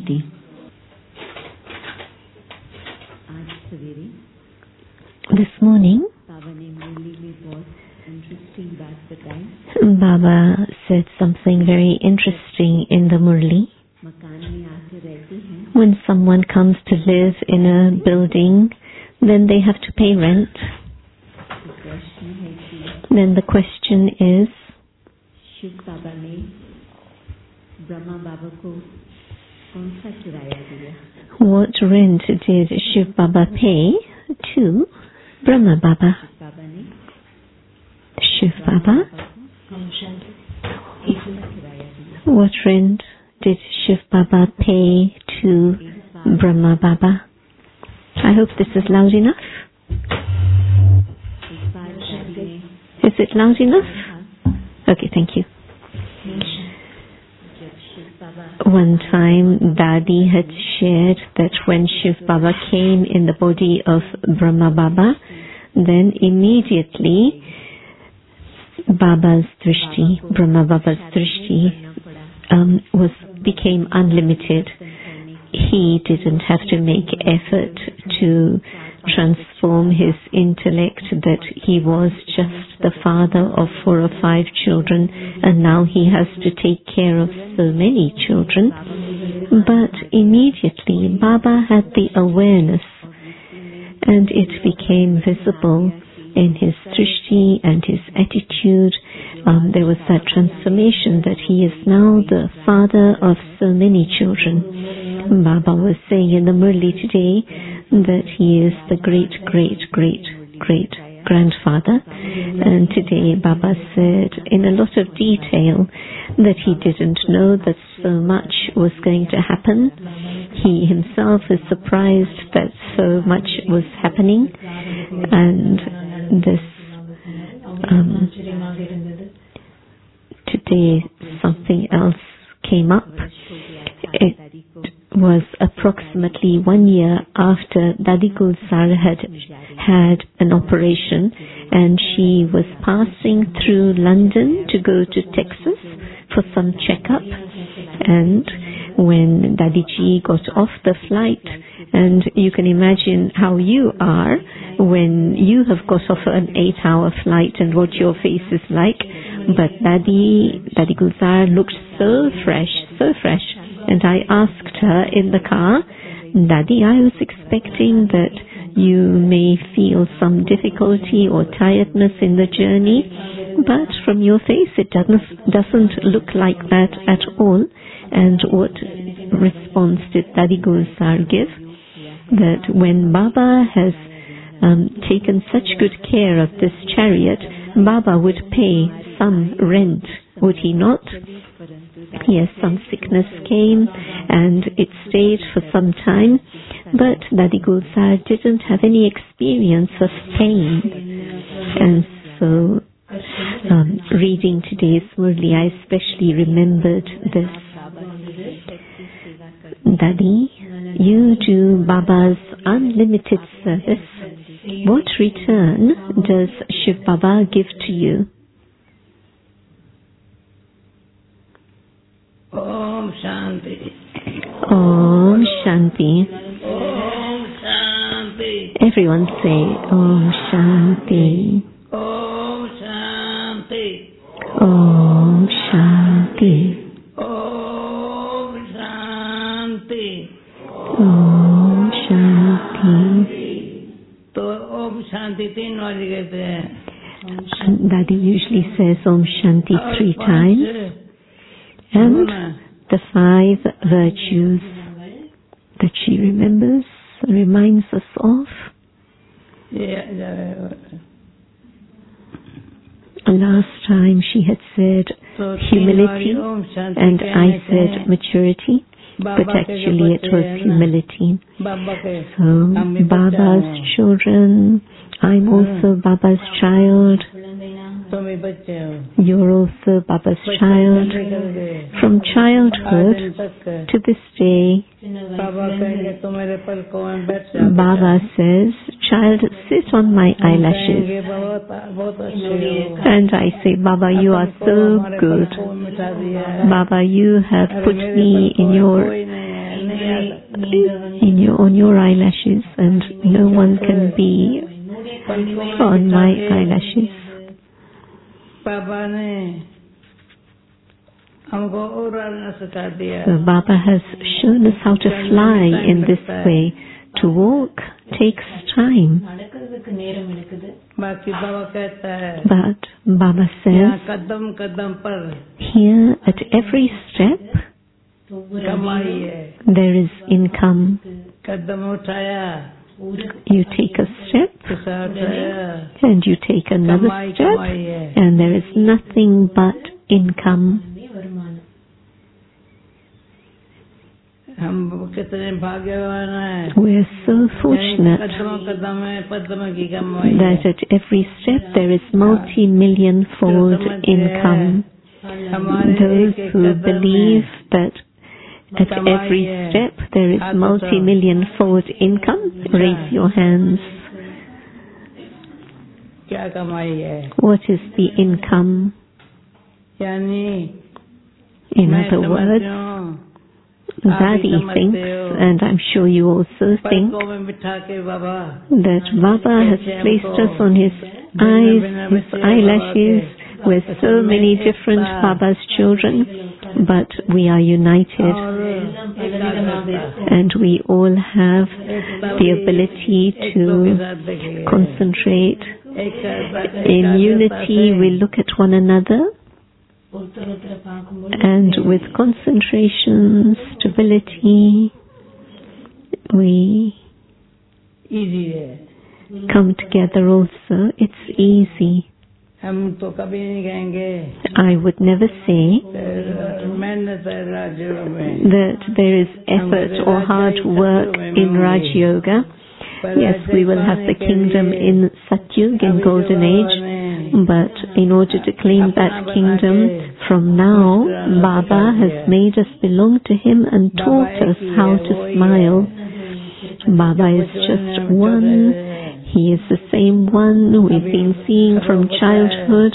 Shanti. This morning, Baba said something very interesting in the Murli. When someone comes to live in a building, then they have to pay rent. Then the question is, what rent did Shiv Baba pay to Brahma Baba? Shiv Baba? What rent did Shiv Baba pay to Brahma Baba? I hope this is loud enough. Is it loud enough? Okay, thank you. One time, Dadi had shared that when Shiv Baba came in the body of Brahma Baba, then immediately Baba's drishti, Brahma Baba's drishti, became unlimited. He didn't have to make effort to transform his intellect, that he was just the father of 4 or 5 children and now he has to take care of so many children. But immediately Baba had the awareness and it became visible in his drishti and his attitude. There was that transformation that he is now the father of so many children. Baba was saying in the Murli today that he is the great grandfather, and today Baba said in a lot of detail that he didn't know that so much was going to happen. He himself is surprised that so much was happening, and this today something else came up. It was approximately 1 year after Dadi Gulzar had an operation, and she was passing through London to go to Texas for some checkup. And when Dadiji got off the flight, and you can imagine how you are when you have got off an 8-hour flight and what your face is like, but Dadi Gulzar looked so fresh. And I asked her in the car, Dadi, I was expecting that you may feel some difficulty or tiredness in the journey, but from your face it doesn't look like that at all. And what response did Dadi Gulzar give? That when Baba has taken such good care of this chariot, Baba would pay some rent, would he not? Yes, some sickness came and it stayed for some time, but Dadi Gulzar didn't have any experience of pain. And so, reading today's Murli, I especially remembered this. Dadi, you do Baba's unlimited service. What return does Shiv Baba give to you? Om Shanti. Om Shanti. Om Shanti. Everyone say Om Shanti. Om Shanti. Om Shanti. Om Shanti. Om Shanti. तो Om Shanti 3 बार कहते हैं. Dadi usually says Om Shanti 3 times. And the 5 virtues that she remembers, reminds us of. Last time she had said humility, and I said maturity, but actually it was humility. So, Baba's children, I'm also Baba's child. You're also Baba's child. From childhood to this day, Baba says, child, sit on my eyelashes. And I say, Baba, you are so good. Baba, you have put me in your on your eyelashes, and no one can be on my eyelashes. So Baba has shown us how to fly in this way. To walk takes time. But Baba says, here at every step, there is income. You take a step, and you take another step, and there is nothing but income. We are so fortunate that at every step there is multi-million-fold income. Those who believe that at every step there is multi-million-fold income, raise your hands. What is the income? In other words, Daddy thinks, and I'm sure you also think, that Baba has placed us on his eyes, his eyelashes, with so many different Baba's children, but we are united, and we all have the ability to concentrate. In unity, we look at one another, and with concentration, stability, we come together also. It's easy. I would never say that there is effort or hard work in Raj Yoga. Yes, we will have the kingdom in Satyug, in Golden Age, but in order to claim that kingdom, from now, Baba has made us belong to him and taught us how to smile. Baba is just one. He is the same one we've been seeing from childhood.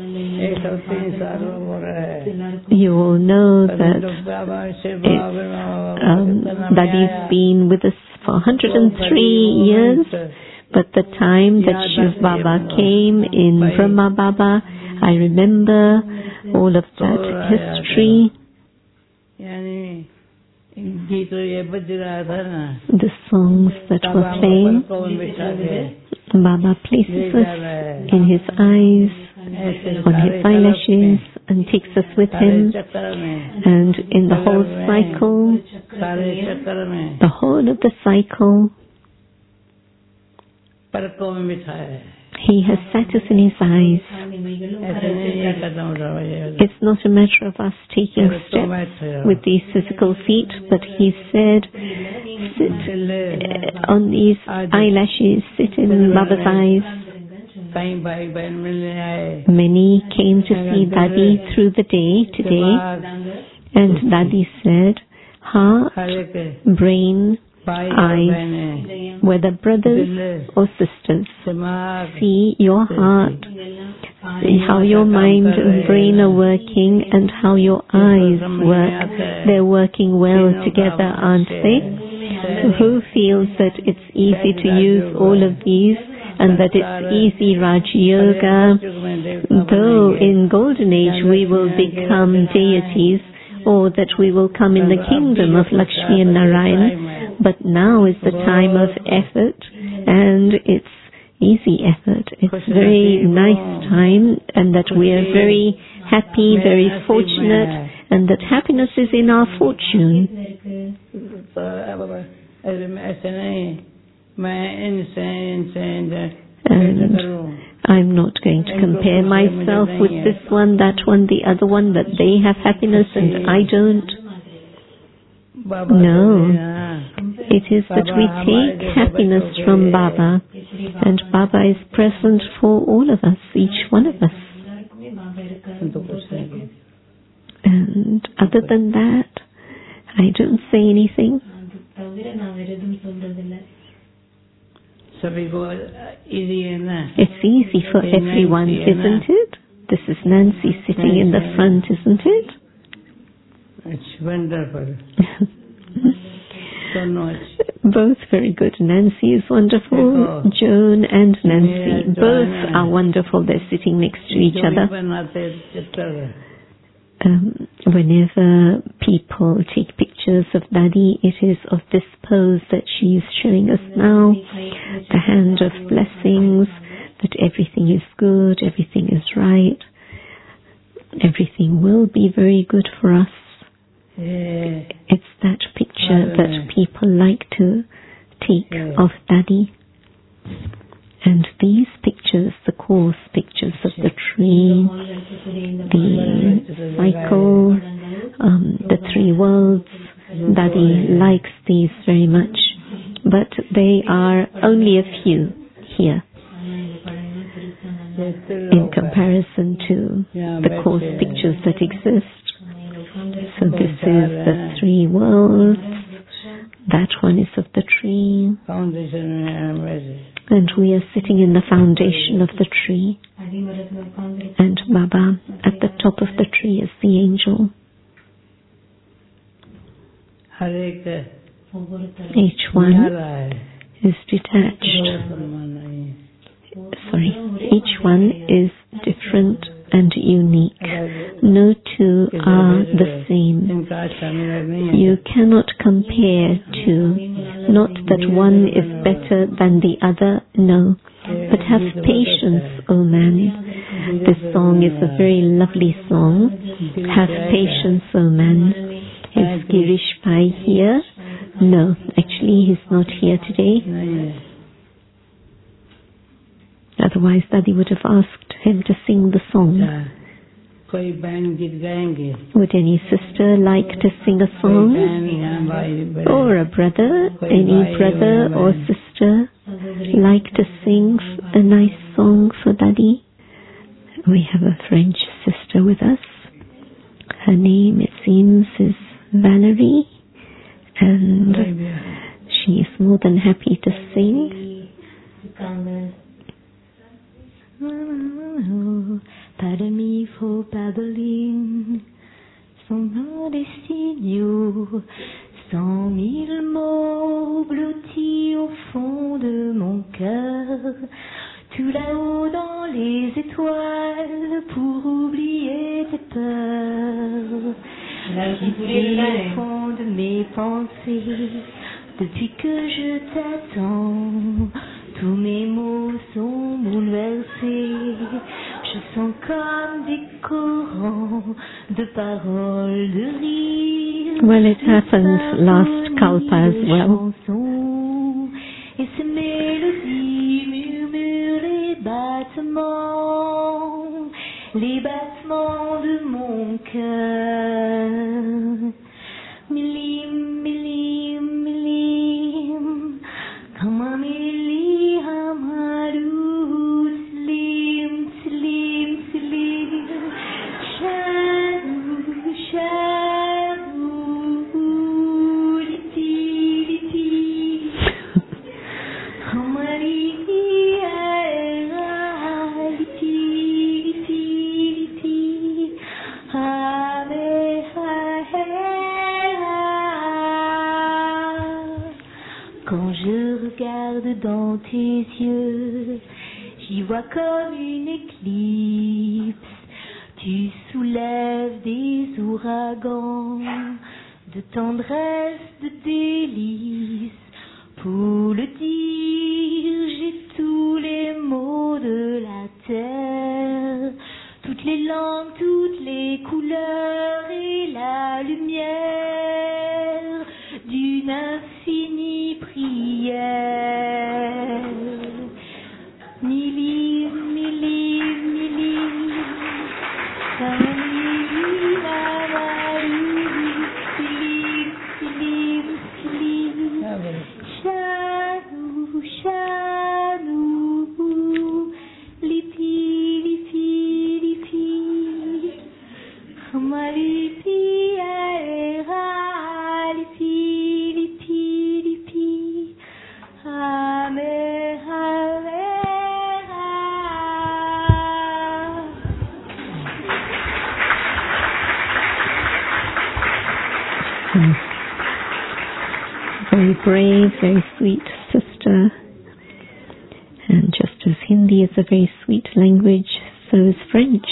You all know that Daddy's been with us for 103 years, but the time that Shiv Baba came in Brahma Baba, I remember all of that history. The songs that were playing, Baba places us in his eyes, on his eyelashes, and takes us with him, and in the whole of the cycle, he has sat us in his eyes. It's not a matter of us taking steps with these physical feet, but he said, sit on these eyelashes, sit in Baba's eyes. Many came to see Daddy through the day today, and Daddy said, heart, brain, eyes, whether brothers or sisters, see your heart, see how your mind and brain are working and how your eyes work. They're working well together, aren't they? Who feels that it's easy to use all of these and that it's easy Raj Yoga? Though in Golden Age we will become deities, or that we will come in the kingdom of Lakshmi and Narayan, but now is the time of effort, and it's easy effort. It's very nice time, and that we are very happy, very fortunate, and that happiness is in our fortune. And I'm not going to compare myself with this one, that one, the other one, that they have happiness and I don't. No. It is that we take happiness from Baba, and Baba is present for all of us, each one of us. And other than that, I don't say anything. It's easy for everyone, isn't it? This is Nancy sitting in the front, isn't it? It's wonderful. so much. Both very good. Nancy is wonderful. Joan and Nancy, both are wonderful. They're sitting next to each other. Whenever people take pictures of Daddy, it is of this pose that she's showing us now. The hand of blessings, that everything is good, everything is right. Everything will be very good for us. It's that picture that people like to take of Daddy. And these pictures, the coarse pictures of the tree, the cycle, the three worlds, Daddy likes these very much. But they are only a few here in comparison to the coarse pictures that exist. So this is the three worlds. That one is of the tree. And we are sitting in the foundation of the tree. And Baba at the top of the tree is the angel. Each one is detached. Each one is different and unique. No two are the same. You cannot compare two. Not that one is better than the other, no. But have patience, O man. This song is a very lovely song. Have patience, O man. Is Girish Pai here? No, actually he's not here today. Otherwise Daddy would have asked him to sing the song. Would any sister like to sing a song? Or a brother? Any brother or sister like to sing a nice song for Daddy? We have a French sister with us. Her name, it seems, is Valerie. And she is more than happy to sing. Pas de mi, faut pas de ligne, sans des signaux, 100 000 mots blottis au fond de mon cœur, tout là-haut dans les étoiles pour oublier tes peurs. Ici au fond de mes pensées, depuis que je t'attends, tous mes mots sont bouleversés. Je sens comme des courants de paroles, de rire. Well, it happened last Kalpa as well. Et ces mélodies murmurent les battements de mon cœur. Milim, milim, milim, comme un mili hamarou, slim, slim, slim, charou, charou, liti, liti, hamari, aera, liti, liti, liti, hame, Quand je regarde dans tes yeux, j'y vois comme une éclipse. Tu soulèves des ouragans de tendresse, de délices. Pour le dire, j'ai tous les mots de la terre, toutes les langues, toutes les couleurs et la lumière d'une infinie prière. Milim, milim, milim, milim, milim, milim, milim, Shanou, shanou, lipi, lipi, lipi, Hamalipi, aera, lipi, lipi, lipi, Hame, hamera. Very brave, very sweet sister. And just as Hindi is a very sweet language, so is French.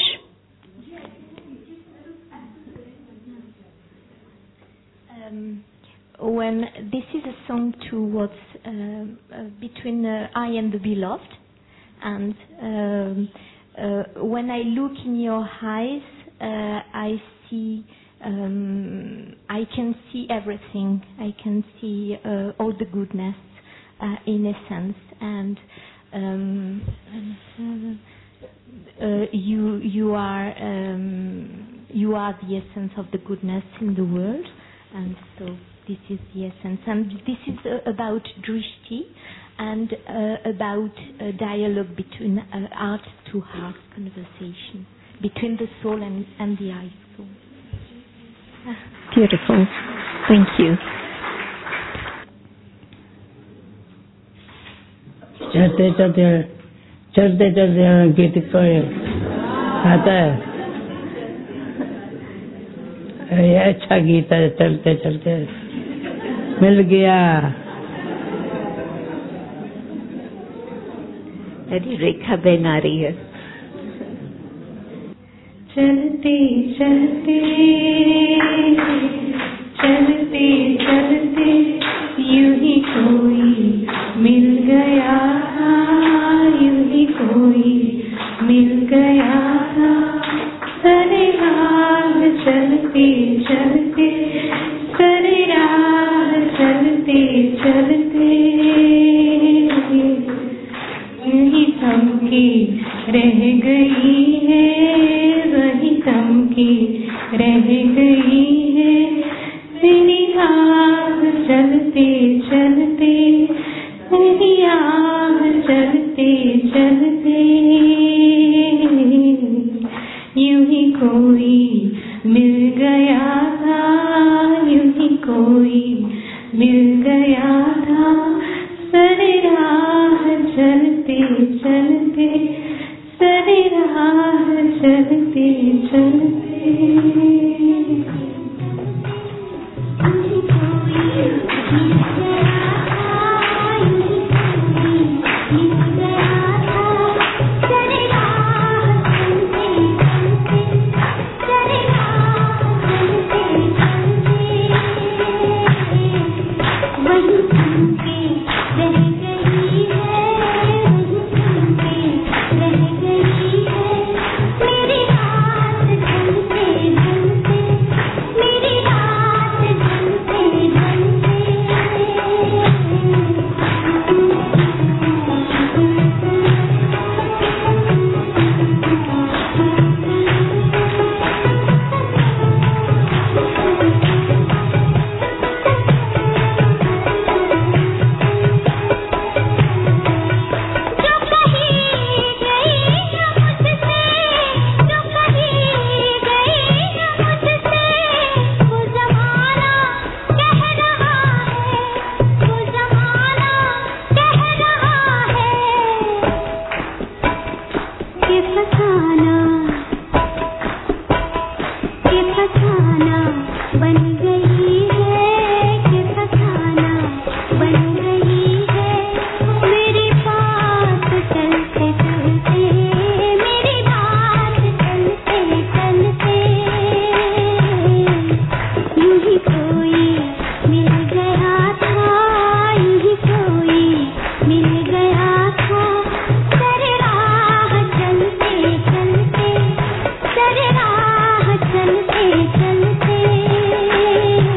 When this is a song towards between I and the beloved, and when I look in your eyes, I see, I can see everything. I can see all the goodness in essence, and you are the essence of the goodness in the world, and so this is the essence. And this is about drishti and about a dialogue between heart to heart conversation between the soul and the eye soul. Beautiful. Thank you. चलते चलते गीत को आता है, ये अच्छा गीत है। चलते चलते मिल गया। अरे रेखा बहन आ रही है। चलते चलते चलते चलते यूं ही कोई मिल गया, यूं ही कोई मिल गया। सरे राह चलते चलते, सरे राह चलते चलते यूं ही थमके रह गई है, वही थमके रह गई है। मेरी आह चलते चलते, मेरी आह चलते चलते यूं ही कोई मिल गया था, यूं ही कोई मिल गया था। सरे राह चलते चलते, सरे राह चलते चलते चलते चलते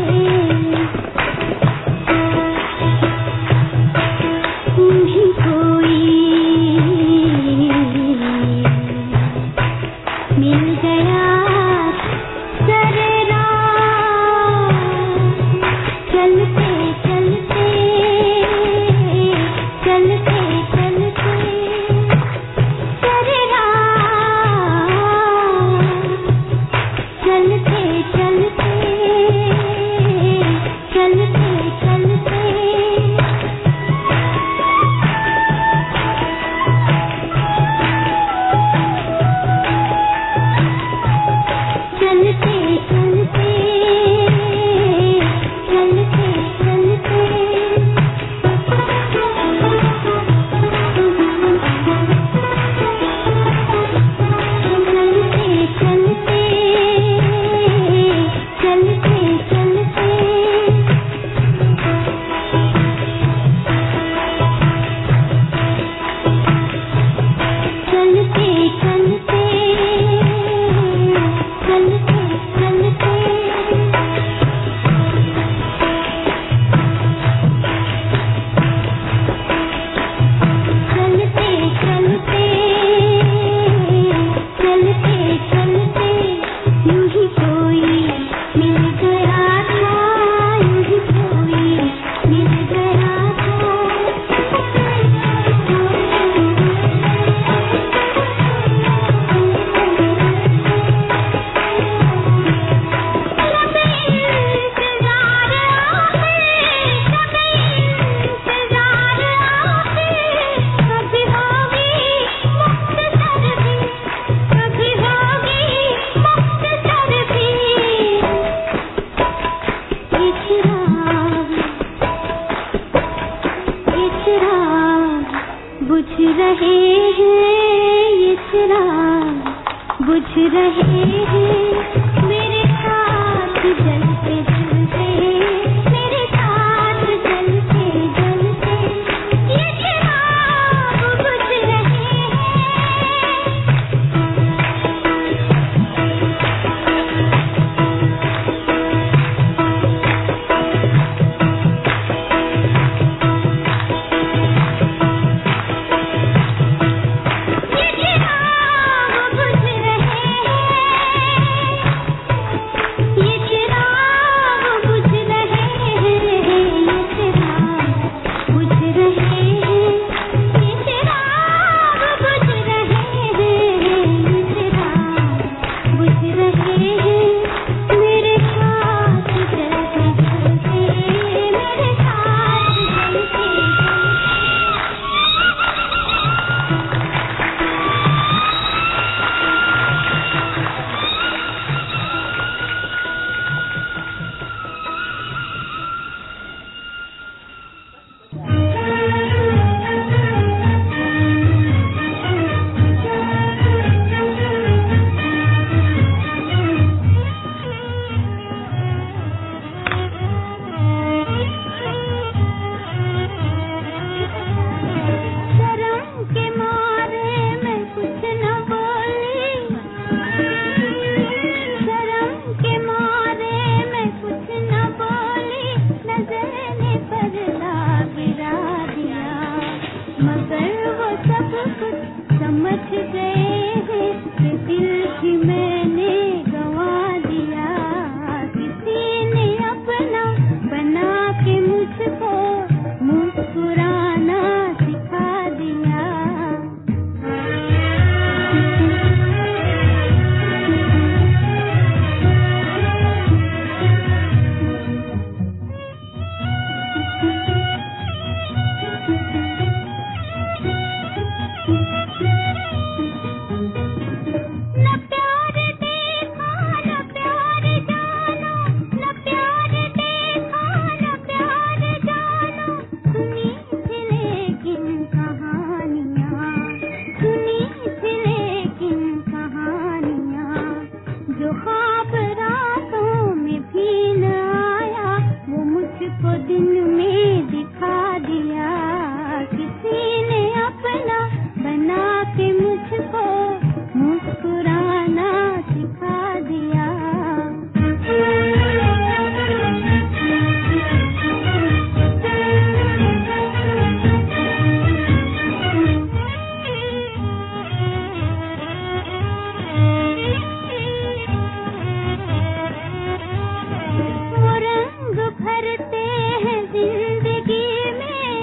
भरते हैं जिंदगी में,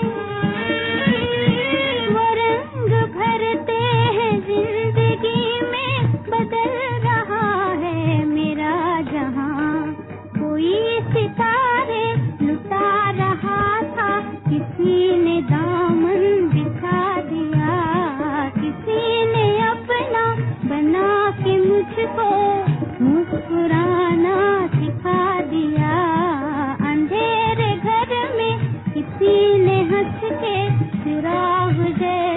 वो रंग भरते हैं जिंदगी में, बदल रहा है मेरा जहां। कोई सितारे लुटा रहा था, किसी ने दामन बिछा दिया, किसी ने अपना बना के मुझको मुस्कुराना सिखा दिया। अंधेरे घर में किसी ने हंस के चिराग जैसे